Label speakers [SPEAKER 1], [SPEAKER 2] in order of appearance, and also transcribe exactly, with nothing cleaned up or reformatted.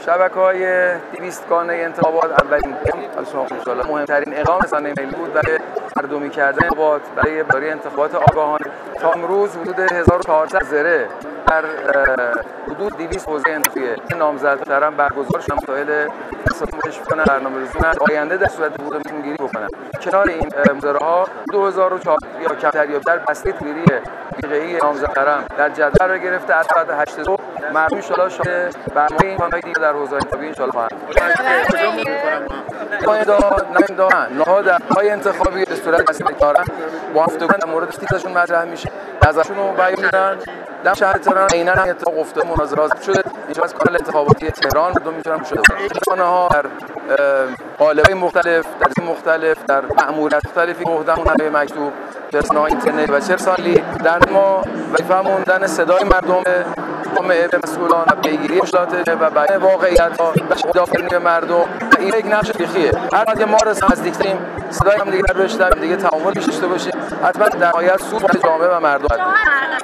[SPEAKER 1] شبکه‌های دویست گانه انتخابات اولین مهمترین اقدام رسانه ملی بود برای مردمی کردن انتخابات برای برای انتخابات آگاهانه. تا امروز حدود هزار و چهارصد زره در حدود دویست حوزه انتخابی نامزدها برگزار شدن. مسائل استفاده کنن برنامه‌ریزی آینده در صورت بود میتونن گیری بکنن. کنار این مزارها دو هزار و چهار یا کمتر یا در بسته تیری حقیقی نامزدها در جدول قرار گرفته. از ساعت هشت صبح مردم ان شاءالله شاهد برنامه این کانال دیگه در حوزه انتخابی ان شاءالله خواهند. نهاد های انتخابی به صورت رسمی دارن با هفتگان در مورد تیکشون مطرح میشه، نظرشون رو بیان میدن. در شهر تهران عیناً هم اتفاق افتاده، مناظرات شده. اینجا از کانال انتخاباتی تهران دو میتونم شده رسانه‌ها در قالب‌های مختلف در مختلف در مأموریت مختلفی مهدمون مکتوب رسانه‌های اینترنت و چهل سالی در ما وظیفه‌مون دادن صدای مردم جامعه به مسئولان و پیگیری مشکلات و بیان واقعیت‌ها و دافعی به مردم. این یک نقش تاریخیه. هر وقت ما رسانه نزدیک‌تریم صدای هم دیگه رو بشنویم، دیگه تعامل داشته باشیم، حتما در نهایت سود جامعه و مردم